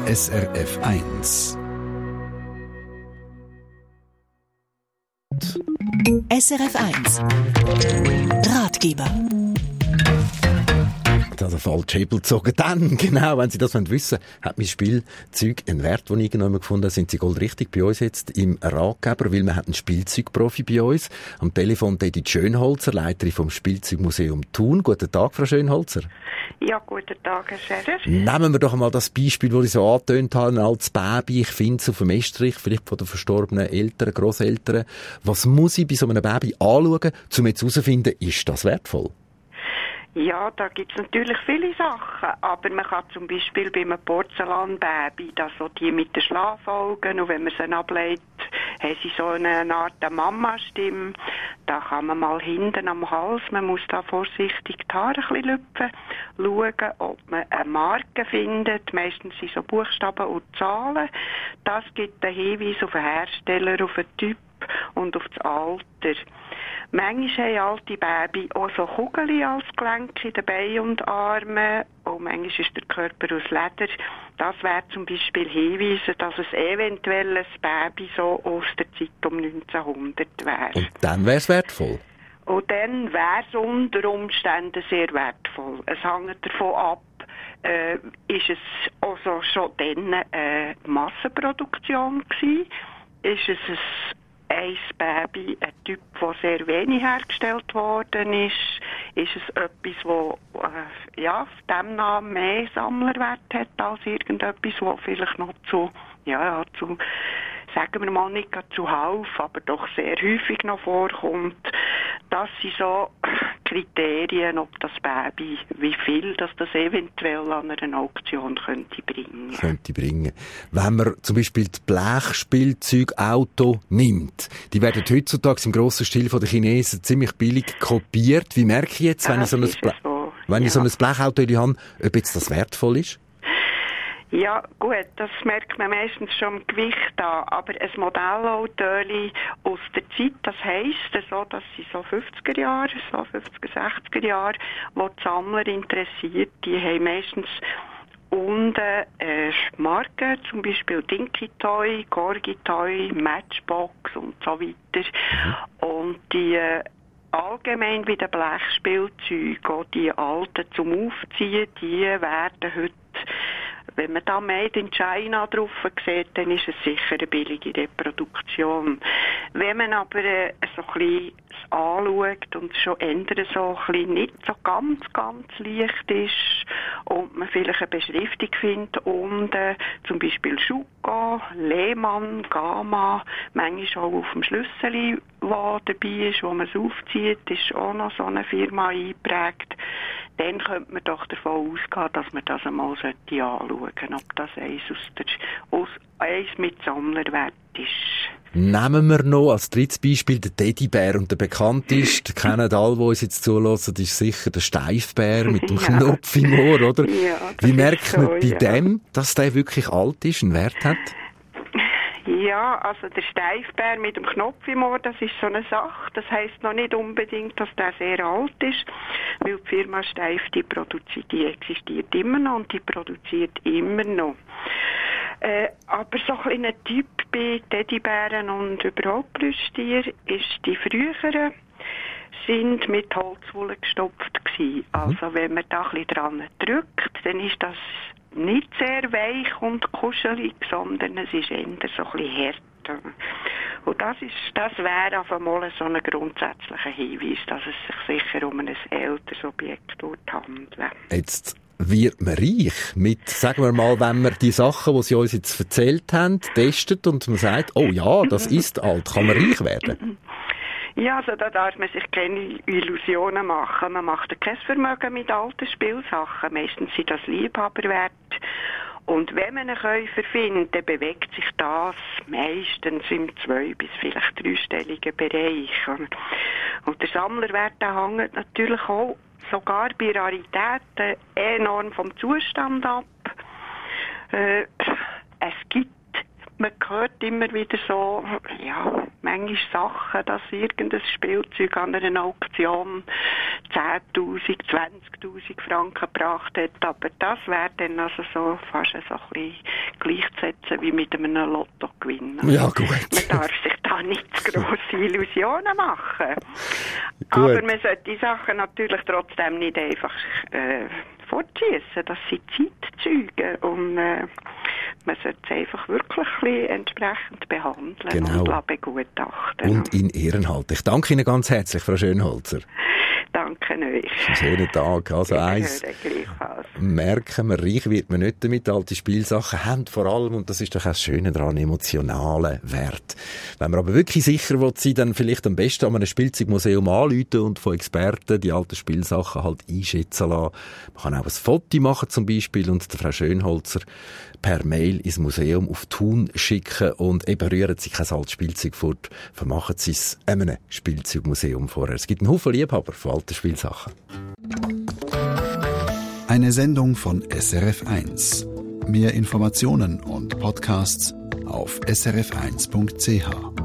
SRF 1. SRF 1 Ratgeber. Da der falsche Hebel gezogen. Dann, genau, wenn Sie das wissen wollen, hat mein Spielzeug einen Wert, den ich irgendwann gefunden habe, sind Sie goldrichtig bei uns jetzt im Ratgeber, weil wir haben einen Spielzeugprofi bei uns. Am Telefon Edith Schönholzer, Leiterin vom Spielzeugmuseum Thun. Guten Tag, Frau Schönholzer. Ja, guten Tag, Herr Scherer. Nehmen wir doch einmal das Beispiel, das ich so angetönt habe, als Baby. Ich finde es auf dem Estrich, vielleicht von den verstorbenen Eltern, Grosseltern. Was muss ich bei so einem Baby anschauen, um jetzt herauszufinden, ist das wertvoll? Ja, da gibt's natürlich viele Sachen, aber man kann zum Beispiel bei einem Porzellanbaby, das so die mit den Schlafaugen, und wenn man sie ablegt, haben sie so eine Art Mama-Stimme. Da kann man mal hinten am Hals, man muss da vorsichtig die Haare ein bisschen lüpfen, schauen, ob man eine Marke findet. Meistens sind so Buchstaben und Zahlen. Das gibt einen Hinweis auf den Hersteller, auf den Typ und auf das Alter. Manchmal haben alte Babys auch so Kugeln als Gelenke in den Beinen und Armen. Und manchmal ist der Körper aus Leder. Das wäre zum Beispiel Hinweise, dass es eventuell ein Baby so aus der Zeit um 1900 wäre. Und dann wäre es wertvoll? Und dann wäre es unter Umständen sehr wertvoll. Es hängt davon ab, ist es also schon dann eine Massenproduktion gewesen? Ist es ein Baby, ein Typ, der sehr wenig hergestellt worden ist? Ist es etwas, das auf dem Namen mehr Sammlerwert hat als irgendetwas, das vielleicht noch zu, sagen wir mal nicht zuhauf, aber doch sehr häufig noch vorkommt? Das sind so Kriterien, ob das Baby, wie viel das eventuell an einer Auktion könnte bringen. Wenn man zum Beispiel die Blechspielzeugauto nimmt, die werden heutzutage im grossen Stil von den Chinesen ziemlich billig kopiert. Wie merke ich jetzt, wenn ich so ein Blechauto in die Hand habe, ob jetzt das wertvoll ist? Ja, gut, das merkt man meistens schon im Gewicht an, aber ein Modellauto aus der Zeit, das heisst so, dass sie so 50er Jahre, so 50er, 60er Jahre, wo die Sammler interessiert, die haben meistens unten Marken, zum Beispiel Dinky Toy, Gorgi Toy, Matchbox und so weiter. Und die allgemein wie die Blechspielzeuge, auch die alten zum Aufziehen, die werden heute, wenn man da Made in China drauf sieht, dann ist es sicher eine billige Reproduktion. Wenn man aber so ein bisschen anschaut und schon ändern so ein bisschen nicht so ganz leicht ist und man vielleicht eine Beschriftung findet unten, zum Beispiel Schuko, Lehmann, Gama, manchmal auch auf dem Schlüssel, was dabei ist, wo man es aufzieht, ist auch noch so eine Firma eingeprägt. Dann könnte man doch davon ausgehen, dass man das einmal anschauen sollte, ob das eins mit Sammlerwert ist. Nehmen wir noch als drittes Beispiel den Teddybär. Und der bekannteste, kennen alle, die uns jetzt zulassen, ist sicher der Steifbär mit dem Knopf im Ohr, oder? Ja, wie merkt man bei dem, dass der wirklich alt ist, einen Wert hat? Ja, also der Steifbär mit dem Knopf im Ohr, das ist so eine Sache. Das heisst noch nicht unbedingt, dass der sehr alt ist, weil die Firma Steif, die existiert immer noch und die produziert immer noch. Aber so ein kleiner Typ bei Teddybären und überhaupt Plüschtier ist, die früheren sind mit Holzwolle gestopft gewesen. Also wenn man da ein bisschen dran drückt, dann ist das nicht sehr weich und kuschelig, sondern es ist eher so ein bisschen härter. Und das wäre auf einmal so ein grundsätzlicher Hinweis, dass es sich sicher um ein älteres Objekt handelt. Jetzt wird man reich mit, sagen wir mal, wenn man die Sachen, die Sie uns jetzt erzählt haben, testet und man sagt, oh ja, das ist alt, kann man reich werden? Ja, also da darf man sich keine Illusionen machen. Man macht kein Vermögen mit alten Spielsachen. Meistens sind das Liebhaberwerte. Und wenn man einen Käufer findet, dann bewegt sich das meistens im 2- bis vielleicht 3-stelligen Bereich. Und der Sammlerwert hängt natürlich auch sogar bei Raritäten enorm vom Zustand ab. Es gibt man hört immer wieder so, ja, manchmal Sachen, dass irgendein Spielzeug an einer Auktion 10'000, 20'000 Franken gebracht hat. Aber das wäre dann also so fast so ein bisschen gleichzusetzen wie mit einem Lottogewinn. Ja, gut. Man darf sich da nicht zu grosse Illusionen machen. Gut. Aber man sollte die Sachen natürlich trotzdem nicht einfach fortschießen. Das sind Zeitzeugen und man sollte es einfach wirklich ein bisschen entsprechend behandeln und begutachten. Und in Ehren halten. Ich danke Ihnen ganz herzlich, Frau Schönholzer. Danke euch. Einen schönen Tag. Also eins merken wir, reich wird man nicht damit. Alte Spielsachen haben vor allem, und das ist doch auch das Schöne daran, emotionalen Wert. Wenn man aber wirklich sicher will sein, dann vielleicht am besten an einem Spielzeugmuseum anrufen und von Experten die alten Spielsachen halt einschätzen lassen. Man kann auch ein Foto machen zum Beispiel und der Frau Schönholzer per Mail ins Museum auf Thun schicken und eben rühren Sie kein altes Spielzeug fort, vermachen Sie es einem Spielzeugmuseum vorher. Es gibt einen Haufen Liebhaber von alten Spielsachen. Eine Sendung von SRF1. Mehr Informationen und Podcasts auf srf1.ch.